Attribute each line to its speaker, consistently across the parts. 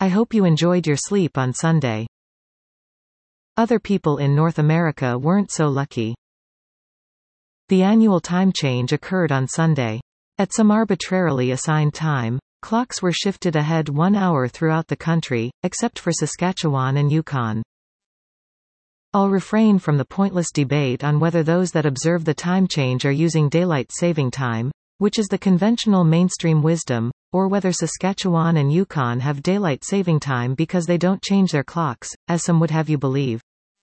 Speaker 1: I hope you enjoyed your sleep on Sunday. Other people in North America weren't so lucky. The annual time change occurred on Sunday. At some arbitrarily assigned time, clocks were shifted ahead 1 hour throughout the country, except for Saskatchewan and Yukon. I'll refrain from the pointless debate on whether those that observe the time change are using daylight saving time, which is the conventional mainstream wisdom, or whether Saskatchewan and Yukon have daylight saving time because they don't change their clocks, as some would have you believe.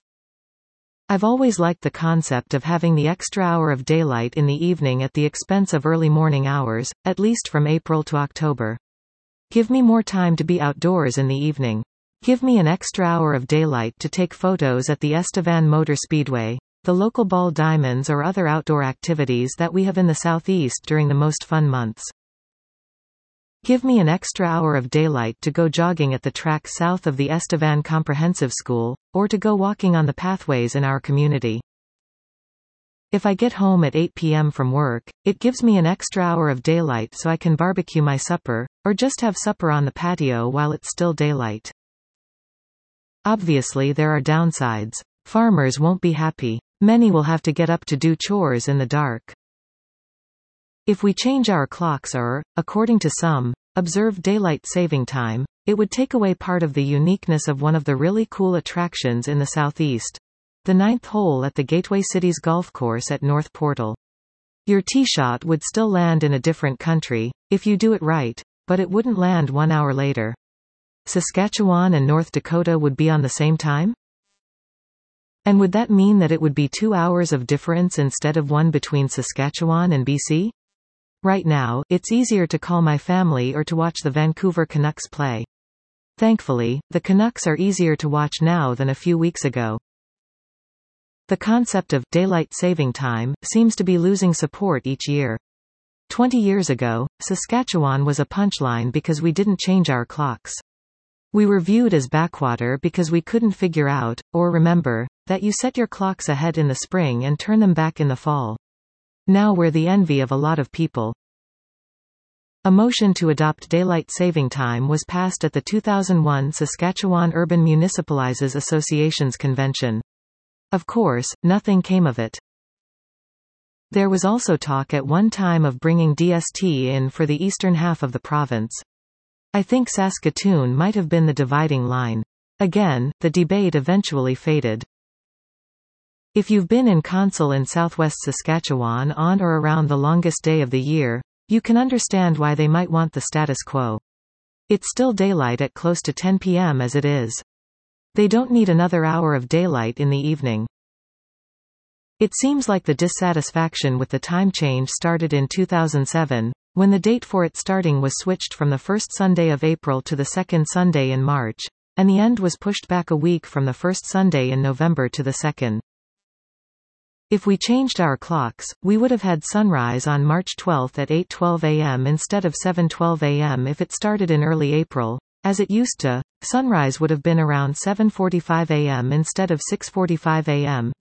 Speaker 1: I've always liked the concept of having the extra hour of daylight in the evening at the expense of early morning hours, at least from April to October. Give me more time to be outdoors in the evening. Give me an extra hour of daylight to take photos at the Estevan Motor Speedway, the local ball diamonds or other outdoor activities that we have in the southeast during the most fun months. Give me an extra hour of daylight to go jogging at the track south of the Estevan Comprehensive School, or to go walking on the pathways in our community. If I get home at 8 p.m. from work, it gives me an extra hour of daylight so I can barbecue my supper, or just have supper on the patio while it's still daylight. Obviously there are downsides. Farmers won't be happy. Many will have to get up to do chores in the dark. If we change our clocks or, according to some, observe daylight saving time, it would take away part of the uniqueness of one of the really cool attractions in the southeast. The 9th hole at the Gateway Cities Golf Course at North Portal. Your tee shot would still land in a different country, if you do it right, but it wouldn't land 1 hour later. Saskatchewan and North Dakota would be on the same time? And would that mean that it would be 2 hours of difference instead of one between Saskatchewan and BC? Right now, it's easier to call my family or to watch the Vancouver Canucks play. Thankfully, the Canucks are easier to watch now than a few weeks ago. The concept of daylight saving time seems to be losing support each year. 20 years ago, Saskatchewan was a punchline because we didn't change our clocks. We were viewed as backwater because we couldn't figure out, or remember, that you set your clocks ahead in the spring and turn them back in the fall. Now we're the envy of a lot of people. A motion to adopt daylight saving time was passed at the 2001 Saskatchewan Urban Municipalizes Association's convention. Of course, nothing came of it. There was also talk at one time of bringing DST in for the eastern half of the province. I think Saskatoon might have been the dividing line. Again, the debate eventually faded. If you've been in Consell in southwest Saskatchewan on or around the longest day of the year, you can understand why they might want the status quo. It's still daylight at close to 10 p.m. as it is. They don't need another hour of daylight in the evening. It seems like the dissatisfaction with the time change started in 2007, when the date for it starting was switched from the first Sunday of April to the second Sunday in March, and the end was pushed back a week from the first Sunday in November to the second. If we changed our clocks, we would have had sunrise on March 12 at 8:12 a.m. instead of 7:12 a.m. if it started in early April, as it used to. Sunrise would have been around 7:45 a.m. instead of 6:45 a.m.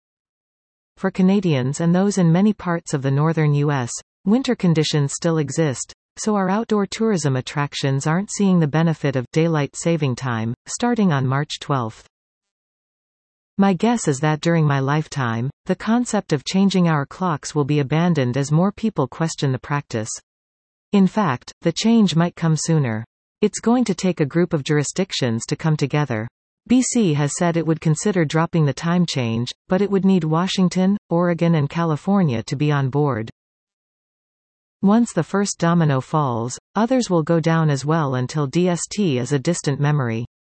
Speaker 1: For Canadians and those in many parts of the northern U.S., winter conditions still exist, so our outdoor tourism attractions aren't seeing the benefit of daylight saving time, starting on March 12. My guess is that during my lifetime, the concept of changing our clocks will be abandoned as more people question the practice. In fact, the change might come sooner. It's going to take a group of jurisdictions to come together. BC has said it would consider dropping the time change, but it would need Washington, Oregon and California to be on board. Once the first domino falls, others will go down as well until DST is a distant memory.